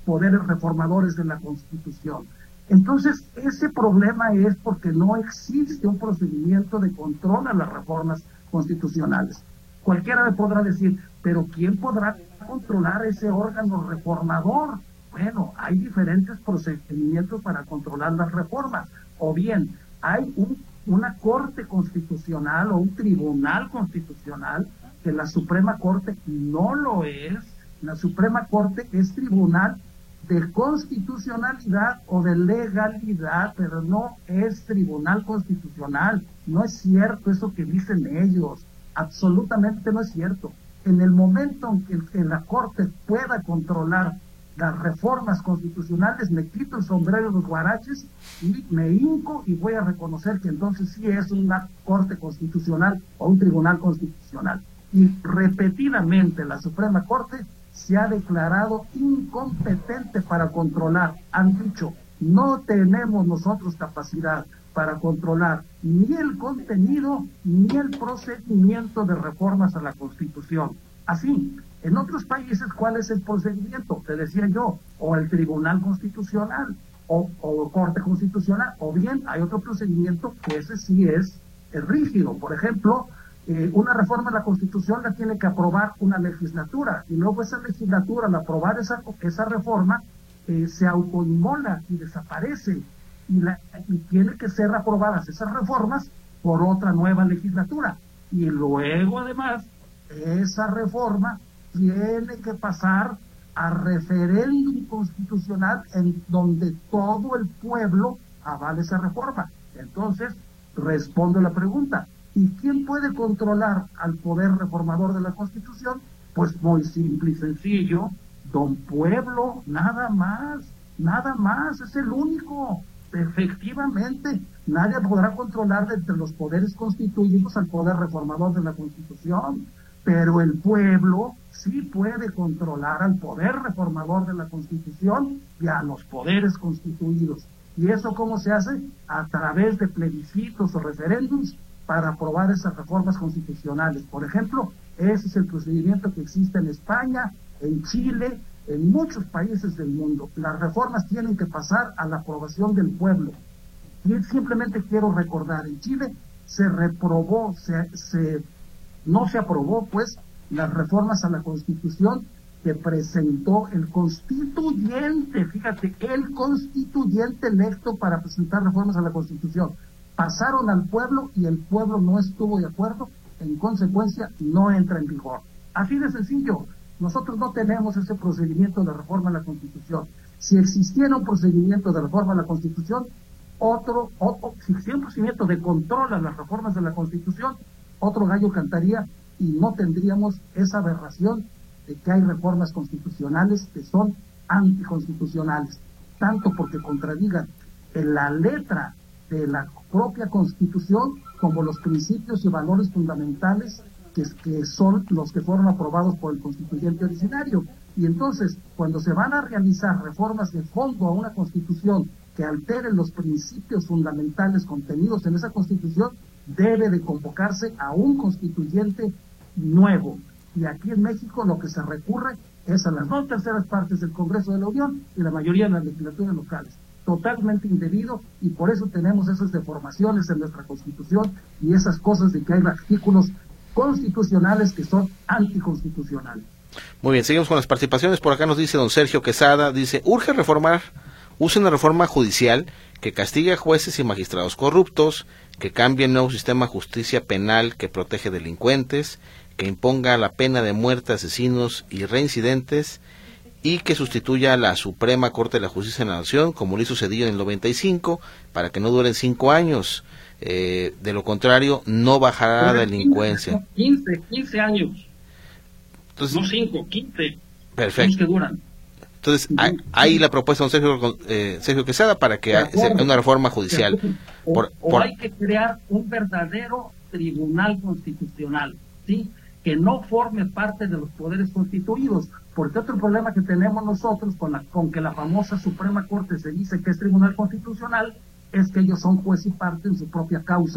poderes reformadores de la Constitución. Entonces, ese problema es porque no existe un procedimiento de control a las reformas constitucionales. Cualquiera me podrá decir, pero ¿quién podrá controlar ese órgano reformador? Bueno, hay diferentes procedimientos para controlar las reformas. O bien, hay un, una Corte Constitucional o un Tribunal Constitucional, que la Suprema Corte no lo es. La Suprema Corte es tribunal de constitucionalidad o de legalidad, pero no es tribunal constitucional. No es cierto eso que dicen ellos, absolutamente no es cierto. En el momento en que, que la Corte pueda controlar las reformas constitucionales, me quito el sombrero de los guaraches y me hinco y voy a reconocer que entonces sí es una Corte Constitucional o un Tribunal Constitucional. Y repetidamente la Suprema Corte se ha declarado incompetente para controlar. Han dicho, no tenemos nosotros capacidad para controlar ni el contenido ni el procedimiento de reformas a la Constitución. Así, en otros países, ¿cuál es el procedimiento? Te decía yo, o el Tribunal Constitucional, o, o Corte Constitucional, o bien hay otro procedimiento que ese sí es, es rígido. Por ejemplo, Eh, una reforma a la Constitución la tiene que aprobar una legislatura, y luego esa legislatura, al aprobar esa, esa reforma, eh, se autoinmola y desaparece, y, la, y tiene que ser aprobadas esas reformas por otra nueva legislatura. Y luego, además, esa reforma tiene que pasar a referéndum constitucional en donde todo el pueblo avale esa reforma. Entonces, respondo la pregunta. ¿Y quién puede controlar al poder reformador de la Constitución? Pues muy simple y sencillo, don Pueblo, nada más, nada más, es el único. Efectivamente, nadie podrá controlar desde los poderes constituidos al poder reformador de la Constitución, pero el pueblo sí puede controlar al poder reformador de la Constitución y a los poderes constituidos. ¿Y eso cómo se hace? A través de plebiscitos o referéndums para aprobar esas reformas constitucionales. Por ejemplo, ese es el procedimiento que existe en España, en Chile, en muchos países del mundo. Las reformas tienen que pasar a la aprobación del pueblo. Y simplemente quiero recordar, en Chile se reprobó, se, se, no se aprobó, pues, las reformas a la Constitución que presentó el constituyente, fíjate, el constituyente electo para presentar reformas a la Constitución. Pasaron al pueblo y el pueblo no estuvo de acuerdo, en consecuencia no entra en vigor. Así de sencillo. Nosotros no tenemos ese procedimiento de reforma a la Constitución. Si existiera un procedimiento de reforma a la Constitución, otro, otro si existiera un procedimiento de control a las reformas de la Constitución, otro gallo cantaría y no tendríamos esa aberración de que hay reformas constitucionales que son anticonstitucionales, tanto porque contradigan en la letra de la propia Constitución como los principios y valores fundamentales que, que son los que fueron aprobados por el constituyente originario. Y entonces, cuando se van a realizar reformas de fondo a una Constitución que alteren los principios fundamentales contenidos en esa Constitución, debe de convocarse a un constituyente nuevo. Y aquí en México lo que se recurre es a las dos terceras partes del Congreso de la Unión y la mayoría de las legislaturas locales. Totalmente indebido, y por eso tenemos esas deformaciones en nuestra Constitución y esas cosas de que hay artículos constitucionales que son anticonstitucionales. Muy bien, seguimos con las participaciones. Por acá nos dice don Sergio Quesada, dice, urge reformar, use una reforma judicial que castigue a jueces y magistrados corruptos, que cambie el nuevo sistema de justicia penal que protege delincuentes, que imponga la pena de muerte a asesinos y reincidentes, y que sustituya a la Suprema Corte de la Justicia de la Nación, como lo hizo Cedillo en el noventa y cinco, para que no duren cinco años. Eh, de lo contrario, no bajará la delincuencia. quince, quince años. Entonces, no cinco, quince. Perfecto. Que duran. Entonces, hay, hay la propuesta de don Sergio, eh, Sergio Quesada para que sea una reforma judicial. O, por, o por... hay que crear un verdadero tribunal constitucional, ¿sí?, que no forme parte de los poderes constituidos, porque otro problema que tenemos nosotros con, la, con que la famosa Suprema Corte se dice que es tribunal constitucional, es que ellos son juez y parte en su propia causa.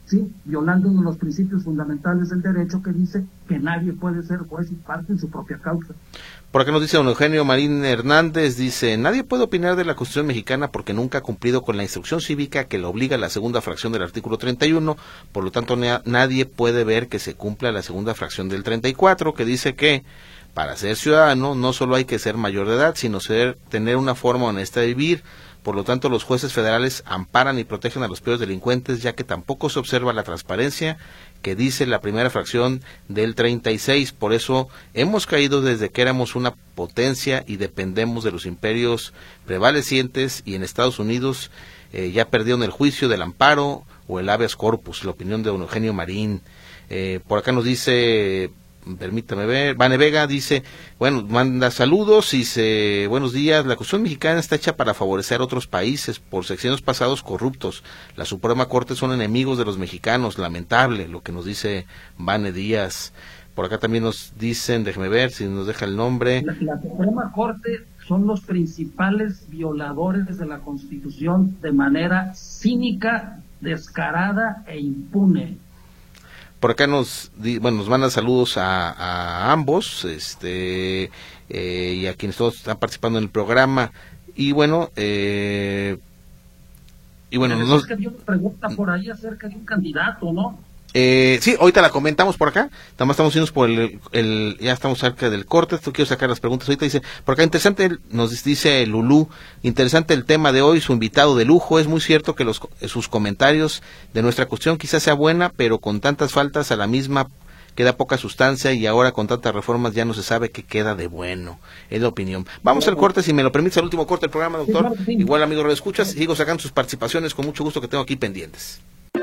¿sí? Violando uno de los principios fundamentales del derecho que dice que nadie puede ser juez y parte en su propia causa. Por acá nos dice don Eugenio Marín Hernández, dice, nadie puede opinar de la Constitución mexicana porque nunca ha cumplido con la instrucción cívica que le obliga a la segunda fracción del artículo treinta y uno, por lo tanto na- nadie puede ver que se cumpla la segunda fracción del treinta y cuatro, que dice que para ser ciudadano no solo hay que ser mayor de edad, sino ser, tener una forma honesta de vivir. Por lo tanto, los jueces federales amparan y protegen a los peores delincuentes, ya que tampoco se observa la transparencia que dice la primera fracción del treinta y seis. Por eso hemos caído desde que éramos una potencia y dependemos de los imperios prevalecientes, y en Estados Unidos eh, ya perdieron el juicio del amparo o el habeas corpus, la opinión de don Eugenio Marín. Eh, por acá nos dice... Permítame ver, Vane Vega dice, bueno, manda saludos y dice, buenos días, la Constitución mexicana está hecha para favorecer a otros países por sexenios pasados corruptos. La Suprema Corte son enemigos de los mexicanos, lamentable lo que nos dice Vane Díaz. Por acá también nos dicen, déjeme ver si nos deja el nombre. La, la Suprema Corte son los principales violadores de la Constitución de manera cínica, descarada e impune. Por acá nos, bueno, nos mandan saludos a, a ambos, este, eh, y a quienes todos están participando en el programa. Y bueno, eh, y bueno, nos... Es que había una pregunta por ahí acerca de un candidato, ¿no? Eh, sí, ahorita la comentamos por acá. Nada más estamos yendo por el, el, ya estamos cerca del corte. Esto quiero sacar las preguntas ahorita. Dice, por acá interesante, nos dice Lulú, interesante el tema de hoy, su invitado de lujo. Es muy cierto que los, sus comentarios de nuestra cuestión quizás sea buena, pero con tantas faltas a la misma queda poca sustancia, y ahora con tantas reformas ya no se sabe qué queda de bueno. Es la opinión. Vamos al corte, si me lo permites, al último corte del programa, doctor. Igual, amigo, lo escuchas, sigo sacando sus participaciones con mucho gusto que tengo aquí pendientes.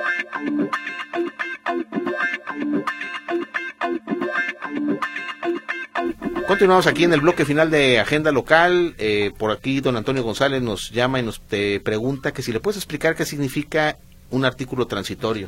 Continuamos aquí en el bloque final de Agenda Local. Eh, por aquí don Antonio González nos llama y nos te pregunta que si le puedes explicar qué significa un artículo transitorio.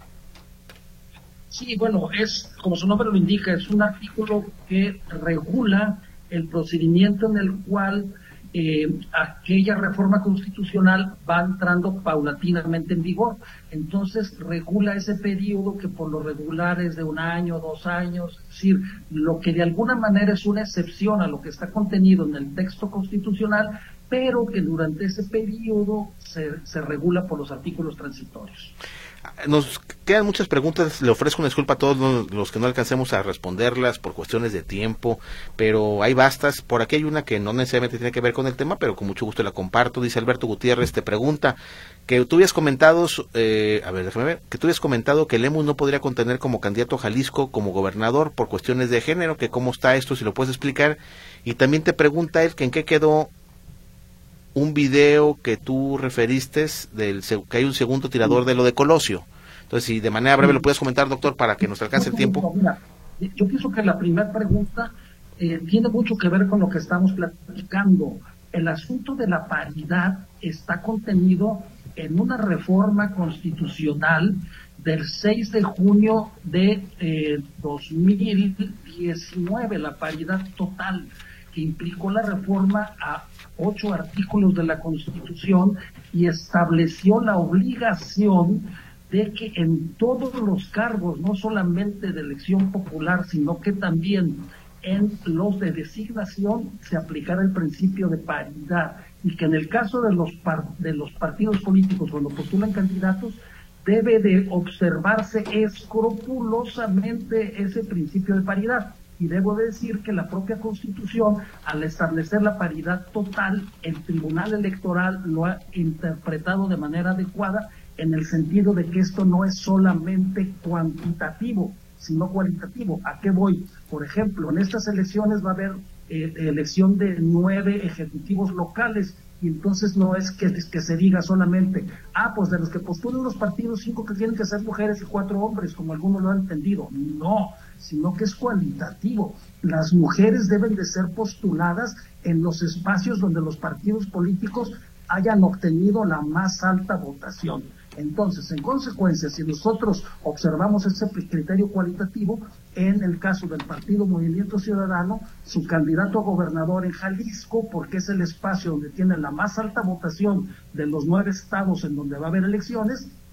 Sí, bueno, es, como su nombre lo indica, es un artículo que regula el procedimiento en el cual eh, aquella reforma constitucional va entrando paulatinamente en vigor. Entonces regula ese periodo que por lo regular es de un año, dos años, es decir, lo que de alguna manera es una excepción a lo que está contenido en el texto constitucional, pero que durante ese periodo se, se regula por los artículos transitorios. Nos quedan muchas preguntas, le ofrezco una disculpa a todos los que no alcancemos a responderlas por cuestiones de tiempo, pero hay bastas. Por aquí hay una que no necesariamente tiene que ver con el tema, pero con mucho gusto la comparto. Dice Alberto Gutiérrez, te pregunta que tú habías comentado, eh, a ver, déjame ver, que tú habías comentado que Lemus no podría contener como candidato a Jalisco como gobernador por cuestiones de género, que cómo está esto, si lo puedes explicar. Y también te pregunta él que en qué quedó un video que tú referiste, del que hay un segundo tirador de lo de Colosio. Entonces, si de manera breve lo puedes comentar, doctor, para que nos alcance el tiempo. Mira, yo pienso que la primera pregunta eh, tiene mucho que ver con lo que estamos platicando. El asunto de la paridad está contenido en una reforma constitucional del seis de junio de eh, dos mil diecinueve, la paridad total, que implicó la reforma a ocho artículos de la Constitución y estableció la obligación de que en todos los cargos, no solamente de elección popular, sino que también en los de designación, se aplicara el principio de paridad, y que en el caso de los par de los partidos políticos, cuando postulan candidatos, debe de observarse escrupulosamente ese principio de paridad. Y debo decir que la propia Constitución, al establecer la paridad total, el Tribunal Electoral lo ha interpretado de manera adecuada, en el sentido de que esto no es solamente cuantitativo, sino cualitativo. ¿A qué voy? Por ejemplo, en estas elecciones va a haber eh, elección de nueve ejecutivos locales, y entonces no es que, que se diga solamente, ah, pues de los que postulan los partidos, cinco que tienen que ser mujeres y cuatro hombres, como algunos lo han entendido. No, sino que es cualitativo. Las mujeres deben de ser postuladas en los espacios donde los partidos políticos hayan obtenido la más alta votación. Entonces, en consecuencia, si nosotros observamos ese criterio cualitativo, en el caso del Partido Movimiento Ciudadano, su candidato a gobernador en Jalisco, porque es el espacio donde tiene la más alta votación de los nueve estados en donde va a haber elecciones,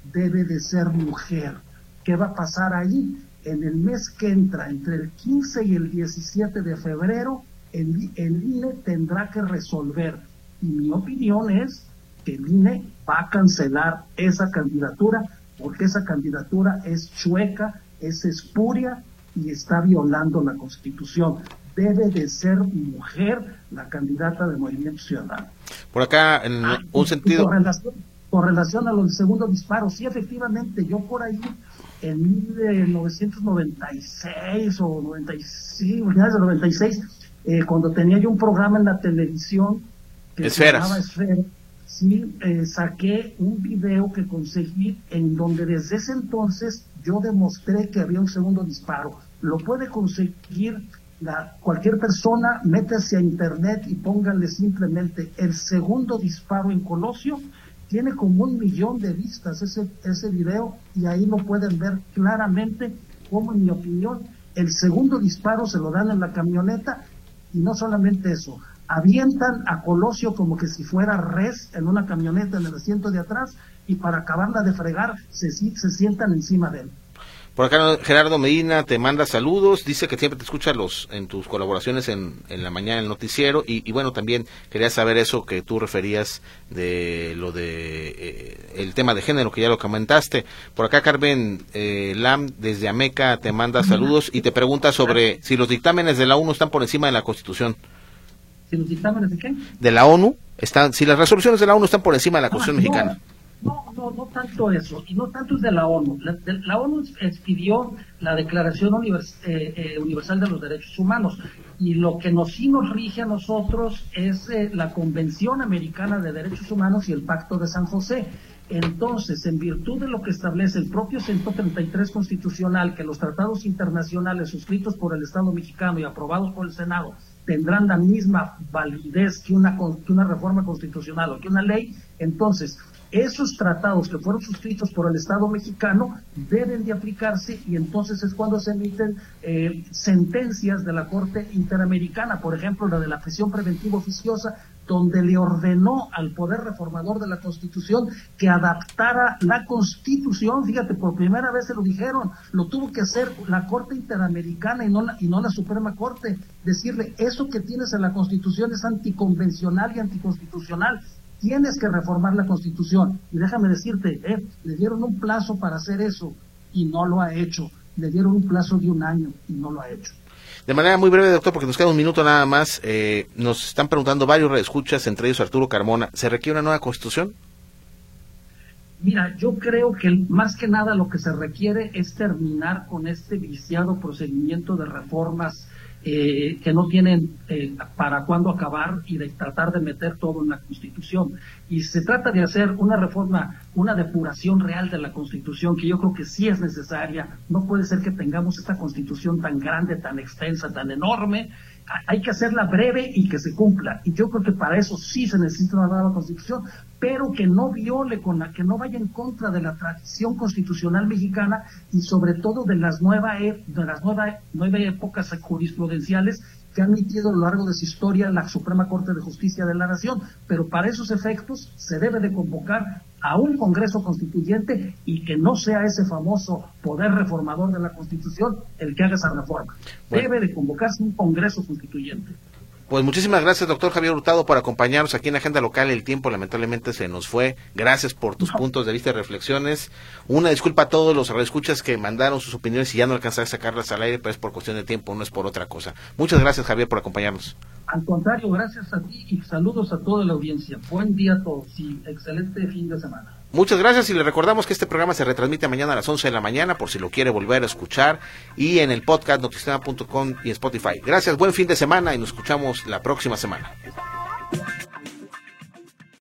debe de ser mujer. ¿Qué va a pasar ahí? En el mes que entra, entre el quince y el diecisiete de febrero, el, el I N E tendrá que resolver. Y mi opinión es que el I N E va a cancelar esa candidatura, porque esa candidatura es chueca, es espuria y está violando la Constitución. Debe de ser mujer la candidata del Movimiento Ciudadano. Por acá, en ah, un sentido... Con relación, con relación a lo del segundo disparo, sí, efectivamente, yo por ahí, en mil novecientos noventa y seis o noventa y cinco, finales de noventa y seis, eh, cuando tenía yo un programa en la televisión que Esferas. se llamaba Esferas, sí, eh, saqué un video que conseguí en donde desde ese entonces yo demostré que había un segundo disparo. Lo puede conseguir la, cualquier persona, métase a internet y pónganle simplemente el segundo disparo en Colosio. Tiene como un millón de vistas ese, ese video, y ahí lo pueden ver claramente cómo, en mi opinión, el segundo disparo se lo dan en la camioneta, y no solamente eso, avientan a Colosio como que si fuera res en una camioneta en el asiento de atrás, y para acabarla de fregar se, se sientan encima de él. Por acá Gerardo Medina te manda saludos, dice que siempre te escucha los en tus colaboraciones en, en la mañana en el noticiero, y, y bueno, también quería saber eso que tú referías de lo de eh, el tema de género, que ya lo comentaste. Por acá Carmen eh, Lam desde Ameca te manda saludos y te pregunta sobre si los dictámenes de la ONU están por encima de la Constitución. ¿Si los dictámenes de qué? De la ONU, están, si las resoluciones de la ONU están por encima de la Constitución ah, mexicana. No. No, no, no tanto eso, y no tanto es de la ONU. La, de, la ONU expidió la Declaración Univers, eh, eh, Universal de los Derechos Humanos, y lo que nos, sí nos rige a nosotros es eh, la Convención Americana de Derechos Humanos y el Pacto de San José. Entonces, en virtud de lo que establece el propio ciento treinta y tres constitucional, que los tratados internacionales suscritos por el Estado mexicano y aprobados por el Senado tendrán la misma validez que una, que una reforma constitucional o que una ley, entonces esos tratados que fueron suscritos por el Estado mexicano deben de aplicarse, y entonces es cuando se emiten eh, sentencias de la Corte Interamericana, por ejemplo la de la prisión preventiva oficiosa, donde le ordenó al Poder Reformador de la Constitución que adaptara la Constitución. Fíjate, por primera vez se lo dijeron, lo tuvo que hacer la Corte Interamericana y no la, y no la Suprema Corte, decirle, eso que tienes en la Constitución es anticonvencional y anticonstitucional, tienes que reformar la Constitución. Y déjame decirte, eh, le dieron un plazo para hacer eso y no lo ha hecho. Le dieron un plazo de un año y no lo ha hecho. De manera muy breve, doctor, porque nos queda un minuto nada más, eh, nos están preguntando varios reescuchas, entre ellos Arturo Carmona, ¿se requiere una nueva Constitución? Mira, yo creo que más que nada lo que se requiere es terminar con este viciado procedimiento de reformas Eh, que no tienen eh, para cuándo acabar, y de tratar de meter todo en la Constitución. Y se trata de hacer una reforma, una depuración real de la Constitución, que yo creo que sí es necesaria. No puede ser que tengamos esta Constitución tan grande, tan extensa, tan enorme. Hay que hacerla breve y que se cumpla. Y yo creo que para eso sí se necesita una nueva Constitución, pero que no viole, con la que no vaya en contra de la tradición constitucional mexicana, y sobre todo de las nuevas de las nueva, nueve épocas jurisprudenciales que ha admitido a lo largo de su historia la Suprema Corte de Justicia de la Nación. Pero para esos efectos se debe de convocar a un Congreso Constituyente, y que no sea ese famoso poder reformador de la Constitución el que haga esa reforma. Bueno. Debe de convocarse un Congreso Constituyente. Pues muchísimas gracias, doctor Javier Hurtado, por acompañarnos aquí en Agenda Local. El tiempo lamentablemente se nos fue. Gracias por tus no. puntos de vista y reflexiones. Una disculpa a todos los radioescuchas que mandaron sus opiniones y ya no alcanzé a sacarlas al aire, pero es por cuestión de tiempo, no es por otra cosa. Muchas gracias, Javier, por acompañarnos. Al contrario, gracias a ti y saludos a toda la audiencia. Buen día a todos y excelente fin de semana. Muchas gracias, y le recordamos que este programa se retransmite mañana a las once de la mañana, por si lo quiere volver a escuchar, y en el podcast notisistema punto com y Spotify. Gracias, buen fin de semana, y nos escuchamos la próxima semana.